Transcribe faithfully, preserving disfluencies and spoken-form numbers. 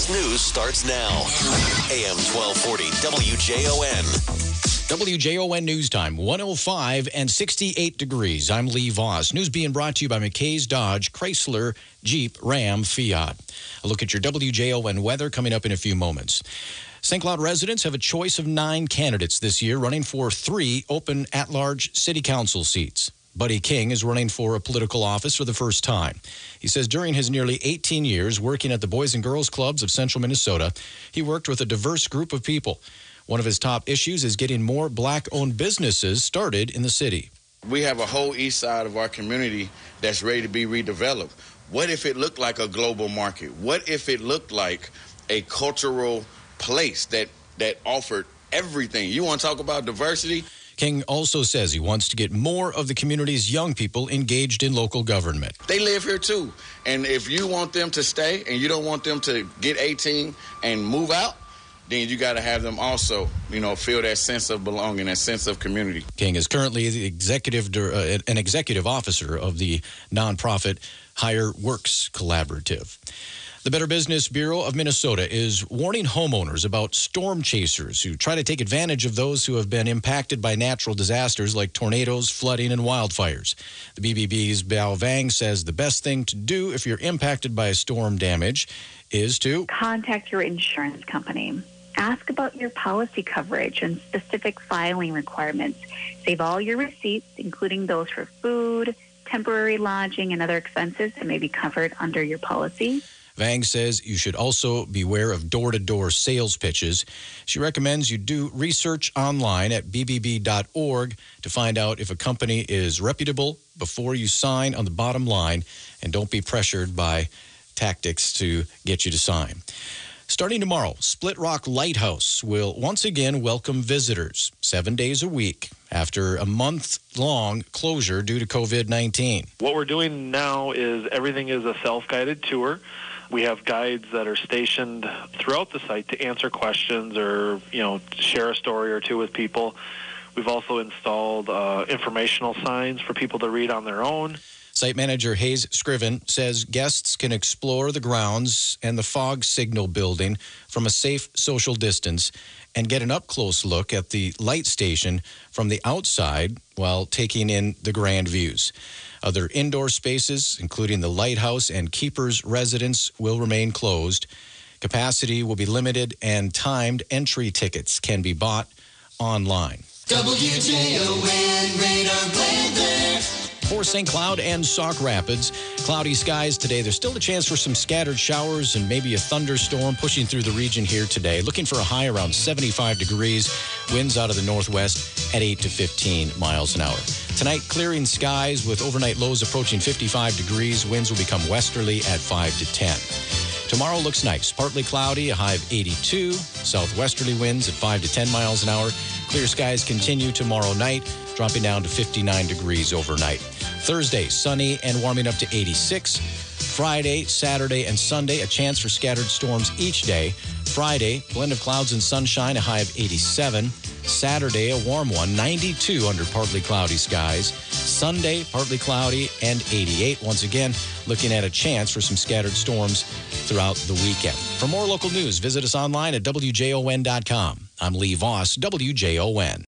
Louis News starts now. A M twelve forty W J O N. W J O N News Time, one oh five and sixty-eight degrees. I'm Lee Voss. News being brought to you by McKay's Dodge, Chrysler, Jeep, Ram, Fiat. A look at your W J O N weather coming up in a few moments. Saint Cloud residents have a choice of nine candidates this year running for three open at-large city council seats. Buddy King is running for a political office for the first time. He says during his nearly eighteen years working at the Boys and Girls Clubs of Central Minnesota, he worked with a diverse group of people. One of his top issues is getting more black-owned businesses started in the city. We have a whole east side of our community that's ready to be redeveloped. What if it looked like a global market? What if it looked like a cultural place that, that offered everything? You want to talk about diversity? King also says he wants to get more of the community's young people engaged in local government. They live here too. And if you want them to stay and you don't want them to get eighteen and move out, then you got to have them also, you know, feel that sense of belonging, that sense of community. King is currently the executive, uh, an executive officer of the nonprofit Higher Works Collaborative. The Better Business Bureau of Minnesota is warning homeowners about storm chasers who try to take advantage of those who have been impacted by natural disasters like tornadoes, flooding, and wildfires. The B B B's Bao Vang says the best thing to do if you're impacted by a storm damage is to contact your insurance company. Ask about your policy coverage and specific filing requirements. Save all your receipts, including those for food, temporary lodging, and other expenses that may be covered under your policy. Vang says you should also beware of door-to-door sales pitches. She recommends you do research online at b b b dot org to find out if a company is reputable before you sign on the bottom line, and don't be pressured by tactics to get you to sign. Starting tomorrow, Split Rock Lighthouse will once again welcome visitors seven days a week after a month-long closure due to covid nineteen. What we're doing now is everything is a self-guided tour. We have guides that are stationed throughout the site to answer questions or, you know, share a story or two with people. We've also installed uh, informational signs for people to read on their own. Site manager Hayes Scriven says guests can explore the grounds and the fog signal building from a safe social distance and get an up-close look at the light station from the outside while taking in the grand views. Other indoor spaces, including the lighthouse and keeper's residence, will remain closed. Capacity will be limited, and timed entry tickets can be bought online. W J O N Radar Weather. For Saint Cloud and Sauk Rapids, cloudy skies today. There's still a chance for some scattered showers and maybe a thunderstorm pushing through the region here today. Looking for a high around seventy-five degrees. Winds out of the northwest at eight to fifteen miles an hour. Tonight, clearing skies with overnight lows approaching fifty-five degrees. Winds will become westerly at five to ten. Tomorrow looks nice. Partly cloudy, a high of eighty-two. Southwesterly winds at five to ten miles an hour. Clear skies continue tomorrow night, dropping down to fifty-nine degrees overnight. Thursday, sunny and warming up to eighty-six. Friday, Saturday, and Sunday, a chance for scattered storms each day. Friday, blend of clouds and sunshine, a high of eighty-seven. Saturday, a warm one, ninety-two under partly cloudy skies. Sunday, partly cloudy and eighty-eight. Once again, looking at a chance for some scattered storms throughout the weekend. For more local news, visit us online at W J O N dot com. I'm Lee Voss, W J O N.